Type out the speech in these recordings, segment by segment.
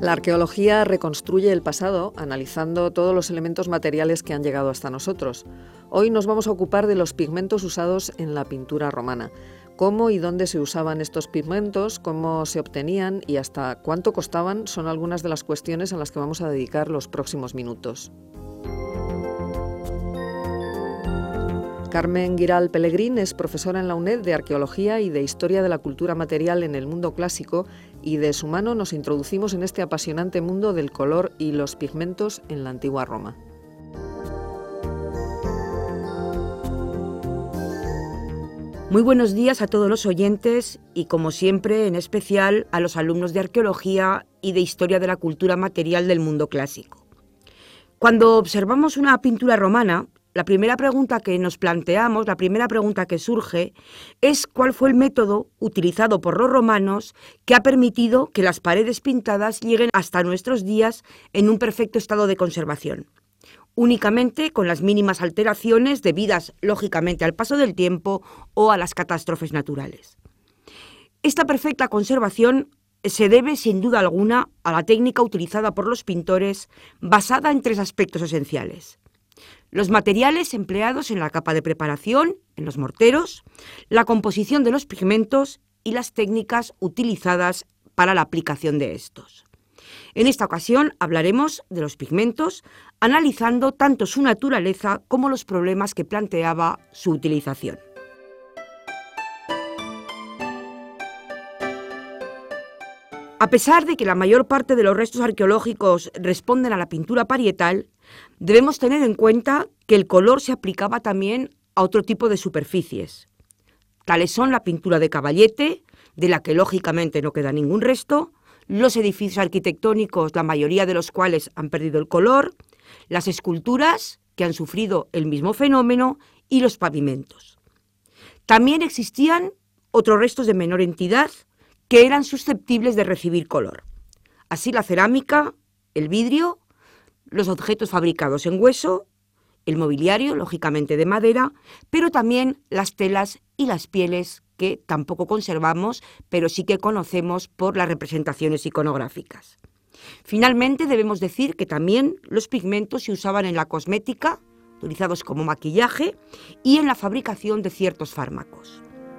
La arqueología reconstruye el pasado analizando todos los elementos materiales que han llegado hasta nosotros. Hoy nos vamos a ocupar de los pigmentos usados en la pintura romana. Cómo y dónde se usaban estos pigmentos, cómo se obtenían y hasta cuánto costaban son algunas de las cuestiones a las que vamos a dedicar los próximos minutos. Carmen Guiral Pellegrín es profesora en la UNED de Arqueología y de Historia de la Cultura Material en el Mundo Clásico, y de su mano nos introducimos en este apasionante mundo del color y los pigmentos en la antigua Roma. Muy buenos días a todos los oyentes y, como siempre, en especial a los alumnos de Arqueología y de Historia de la Cultura Material del Mundo Clásico. Cuando observamos una pintura romana, la primera pregunta que nos planteamos, la primera pregunta que surge, es cuál fue el método utilizado por los romanos que ha permitido que las paredes pintadas lleguen hasta nuestros días en un perfecto estado de conservación, únicamente con las mínimas alteraciones debidas, lógicamente, al paso del tiempo o a las catástrofes naturales. Esta perfecta conservación se debe, sin duda alguna, a la técnica utilizada por los pintores, basada en tres aspectos esenciales: los materiales empleados en la capa de preparación, en los morteros, la composición de los pigmentos y las técnicas utilizadas para la aplicación de estos. En esta ocasión hablaremos de los pigmentos, analizando tanto su naturaleza como los problemas que planteaba su utilización. A pesar de que la mayor parte de los restos arqueológicos responden a la pintura parietal, debemos tener en cuenta que el color se aplicaba también a otro tipo de superficies. Tales son la pintura de caballete, de la que lógicamente no queda ningún resto, los edificios arquitectónicos, la mayoría de los cuales han perdido el color, las esculturas, que han sufrido el mismo fenómeno, y los pavimentos. También existían otros restos de menor entidad que eran susceptibles de recibir color. Así la cerámica, el vidrio, los objetos fabricados en hueso, el mobiliario, lógicamente de madera, pero también las telas y las pieles que tampoco conservamos, pero sí que conocemos por las representaciones iconográficas. Finalmente, debemos decir que también los pigmentos se usaban en la cosmética, utilizados como maquillaje, y en la fabricación de ciertos fármacos.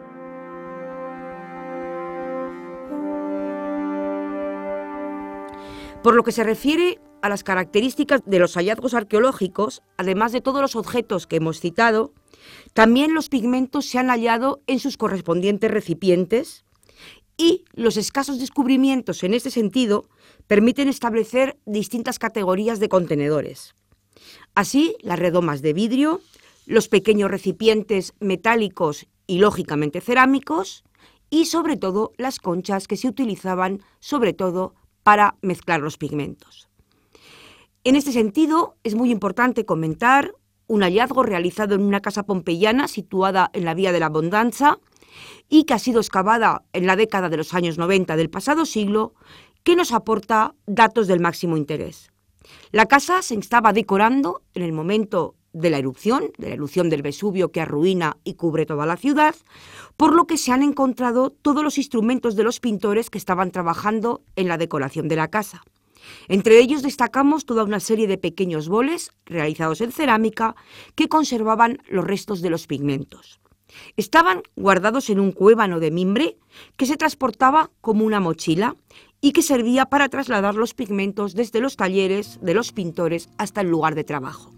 Por lo que se refiere a las características de los hallazgos arqueológicos, además de todos los objetos que hemos citado, también los pigmentos se han hallado en sus correspondientes recipientes, y los escasos descubrimientos en este sentido permiten establecer distintas categorías de contenedores. Así, las redomas de vidrio, los pequeños recipientes metálicos y lógicamente cerámicos, y sobre todo las conchas que se utilizaban sobre todo para mezclar los pigmentos. En este sentido, es muy importante comentar un hallazgo realizado en una casa pompeyana situada en la Vía de la Abundanza y que ha sido excavada en la década de los años 90 del pasado siglo, que nos aporta datos del máximo interés. La casa se estaba decorando en el momento de la erupción del Vesubio, que arruina y cubre toda la ciudad, por lo que se han encontrado todos los instrumentos de los pintores que estaban trabajando en la decoración de la casa. Entre ellos destacamos toda una serie de pequeños boles realizados en cerámica que conservaban los restos de los pigmentos. Estaban guardados en un cuébano de mimbre que se transportaba como una mochila y que servía para trasladar los pigmentos desde los talleres de los pintores hasta el lugar de trabajo.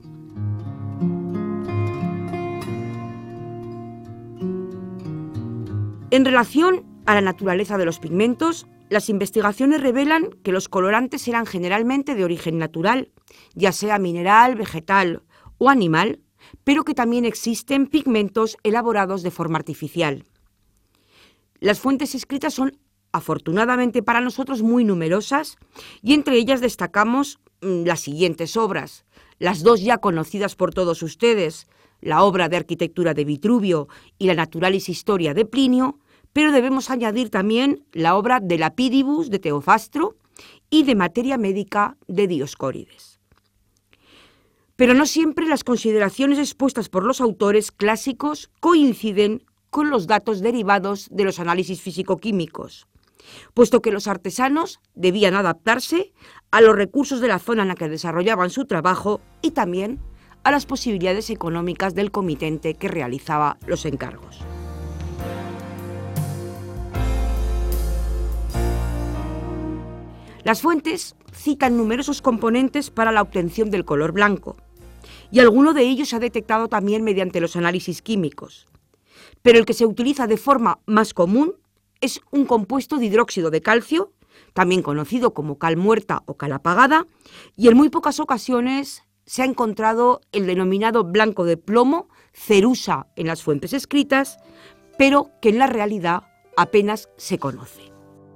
En relación a la naturaleza de los pigmentos, las investigaciones revelan que los colorantes eran generalmente de origen natural, ya sea mineral, vegetal o animal, pero que también existen pigmentos elaborados de forma artificial. Las fuentes escritas son, afortunadamente para nosotros, muy numerosas, y entre ellas destacamos las siguientes obras: las dos ya conocidas por todos ustedes, la obra de arquitectura de Vitruvio y la Naturalis Historia de Plinio, pero debemos añadir también la obra de Lapidibus de Teofastro y de Materia Médica de Dioscórides. Pero no siempre las consideraciones expuestas por los autores clásicos coinciden con los datos derivados de los análisis físico-químicos. puesto que los artesanos debían adaptarse a los recursos de la zona en la que desarrollaban su trabajo y también a las posibilidades económicas del comitente que realizaba los encargos. Las fuentes citan numerosos componentes para la obtención del color blanco, y alguno de ellos se ha detectado también mediante los análisis químicos. Pero el que se utiliza de forma más común es un compuesto de hidróxido de calcio, también conocido como cal muerta o cal apagada, y en muy pocas ocasiones se ha encontrado el denominado blanco de plomo, cerusa, en las fuentes escritas, pero que en la realidad apenas se conoce.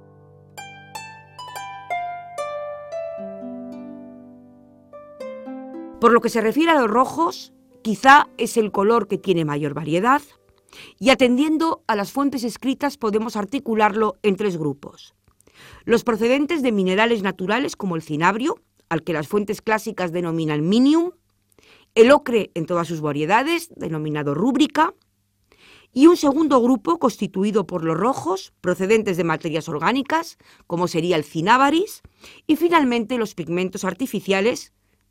Por lo que se refiere a los rojos, quizá es el color que tiene mayor variedad, y atendiendo a las fuentes escritas podemos articularlo en tres grupos. Los procedentes de minerales naturales como el cinabrio, al que las fuentes clásicas denominan minium, el ocre en todas sus variedades, denominado rúbrica, y un segundo grupo constituido por los rojos, procedentes de materias orgánicas, como sería el cinábaris, y finalmente los pigmentos artificiales,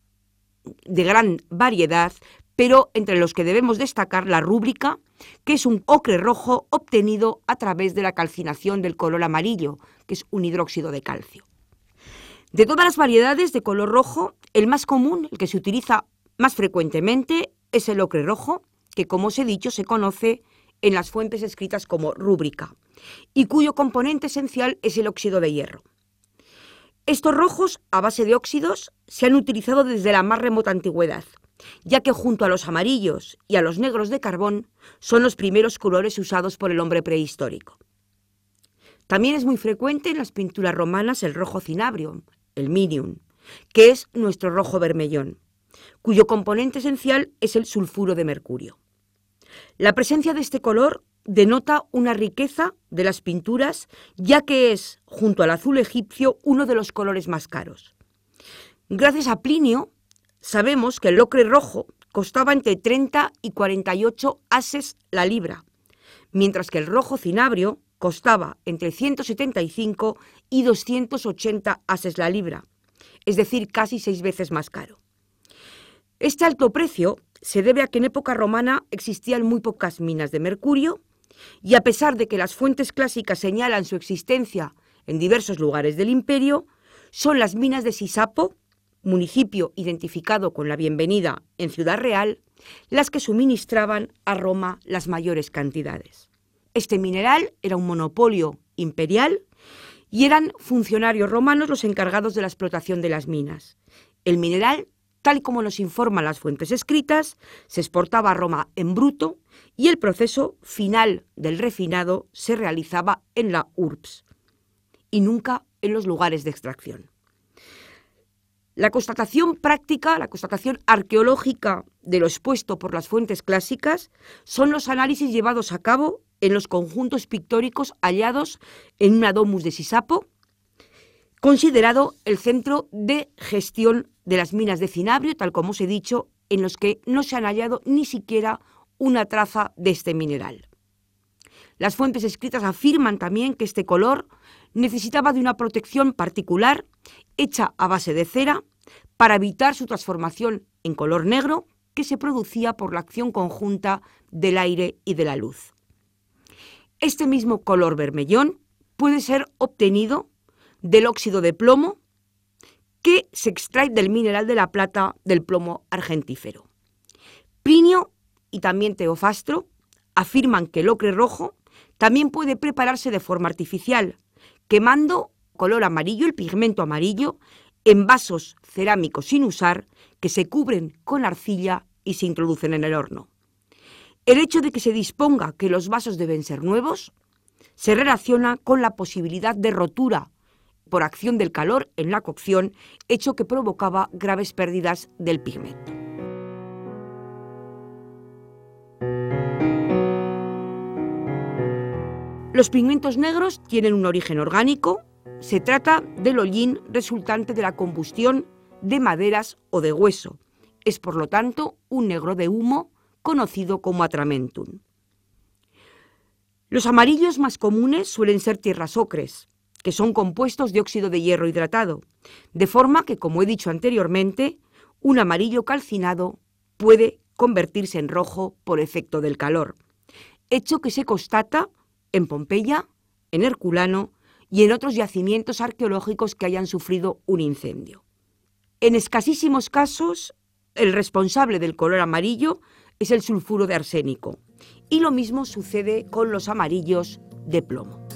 de gran variedad, pero entre los que debemos destacar la rúbrica, que es un ocre rojo obtenido a través de la calcinación del color amarillo, que es un hidróxido de calcio. De todas las variedades de color rojo, el más común, el que se utiliza más frecuentemente, es el ocre rojo, que como os he dicho se conoce en las fuentes escritas como rúbrica, y cuyo componente esencial es el óxido de hierro. Estos rojos, a base de óxidos, se han utilizado desde la más remota antigüedad, ya que junto a los amarillos y a los negros de carbón son los primeros colores usados por el hombre prehistórico. También es muy frecuente en las pinturas romanas el rojo cinabrio, el minium, que es nuestro rojo bermellón, cuyo componente esencial es el sulfuro de mercurio. La presencia de este color denota una riqueza de las pinturas, ya que es, junto al azul egipcio, uno de los colores más caros. Gracias a Plinio, sabemos que el ocre rojo costaba entre 30 y 48 ases la libra, mientras que el rojo cinabrio costaba entre 175 y 280 ases la libra, es decir, casi 6 veces más caro. Este alto precio se debe a que en época romana existían muy pocas minas de mercurio, y a pesar de que las fuentes clásicas señalan su existencia en diversos lugares del imperio, son las minas de Sisapo, municipio identificado con la Bienvenida en Ciudad Real, las que suministraban a Roma las mayores cantidades. Este mineral era un monopolio imperial y eran funcionarios romanos los encargados de la explotación de las minas. El mineral, tal como nos informan las fuentes escritas, se exportaba a Roma en bruto y el proceso final del refinado se realizaba en la urbs y nunca en los lugares de extracción. La constatación práctica, la constatación arqueológica de lo expuesto por las fuentes clásicas son los análisis llevados a cabo en los conjuntos pictóricos hallados en una domus de Sisapo, considerado el centro de gestión de las minas de cinabrio, tal como os he dicho, en los que no se han hallado ni siquiera una traza de este mineral. Las fuentes escritas afirman también que este color necesitaba de una protección particular hecha a base de cera para evitar su transformación en color negro que se producía por la acción conjunta del aire y de la luz. Este mismo color bermellón puede ser obtenido del óxido de plomo que se extrae del mineral de la plata del plomo argentífero. Plinio y también Teofastro afirman que el ocre rojo también puede prepararse de forma artificial, quemando color amarillo, el pigmento amarillo, en vasos cerámicos sin usar que se cubren con arcilla y se introducen en el horno. El hecho de que se disponga que los vasos deben ser nuevos se relaciona con la posibilidad de rotura por acción del calor en la cocción, hecho que provocaba graves pérdidas del pigmento. Los pigmentos negros tienen un origen orgánico. Se trata del hollín resultante de la combustión de maderas o de hueso. Es, por lo tanto, un negro de humo conocido como atramentum. Los amarillos más comunes suelen ser tierras ocres, que son compuestos de óxido de hierro hidratado, de forma que, como he dicho anteriormente, un amarillo calcinado puede convertirse en rojo por efecto del calor, hecho que se constata en Pompeya, en Herculano y en otros yacimientos arqueológicos que hayan sufrido un incendio. En escasísimos casos, el responsable del color amarillo es el sulfuro de arsénico, y lo mismo sucede con los amarillos de plomo.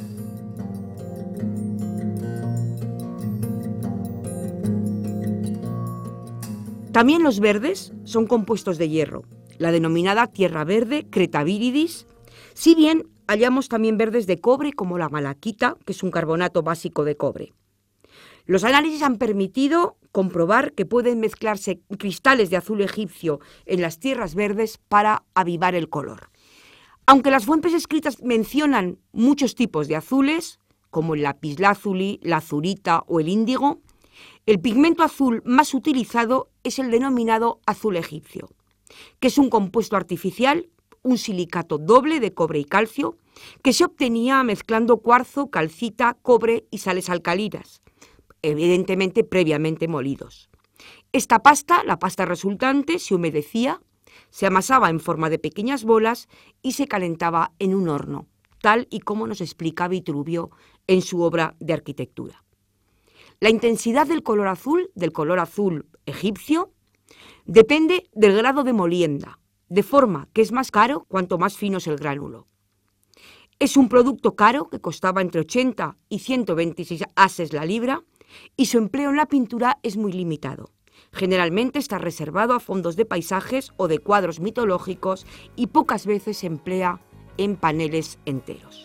También los verdes son compuestos de hierro, la denominada tierra verde, Creta viridis, si bien hallamos también verdes de cobre como la malaquita, que es un carbonato básico de cobre. Los análisis han permitido comprobar que pueden mezclarse cristales de azul egipcio en las tierras verdes para avivar el color. Aunque las fuentes escritas mencionan muchos tipos de azules, como el lapislázuli, la azurita o el índigo, el pigmento azul más utilizado es el denominado azul egipcio, que es un compuesto artificial, un silicato doble de cobre y calcio, que se obtenía mezclando cuarzo, calcita, cobre y sales alcalinas, evidentemente previamente molidos. Esta pasta, la pasta resultante, se humedecía, se amasaba en forma de pequeñas bolas y se calentaba en un horno, tal y como nos explica Vitruvio en su obra de arquitectura. La intensidad del color azul egipcio, depende del grado de molienda, de forma que es más caro cuanto más fino es el gránulo. Es un producto caro que costaba entre 80 y 126 ases la libra y su empleo en la pintura es muy limitado. Generalmente está reservado a fondos de paisajes o de cuadros mitológicos y pocas veces se emplea en paneles enteros.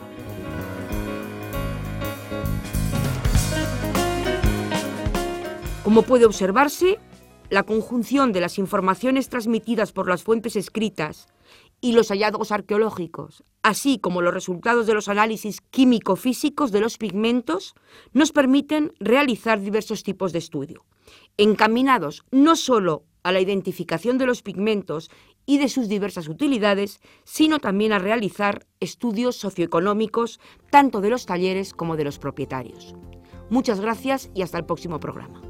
Como puede observarse, la conjunción de las informaciones transmitidas por las fuentes escritas y los hallazgos arqueológicos, así como los resultados de los análisis químico-físicos de los pigmentos, nos permiten realizar diversos tipos de estudio, encaminados no solo a la identificación de los pigmentos y de sus diversas utilidades, sino también a realizar estudios socioeconómicos tanto de los talleres como de los propietarios. Muchas gracias y hasta el próximo programa.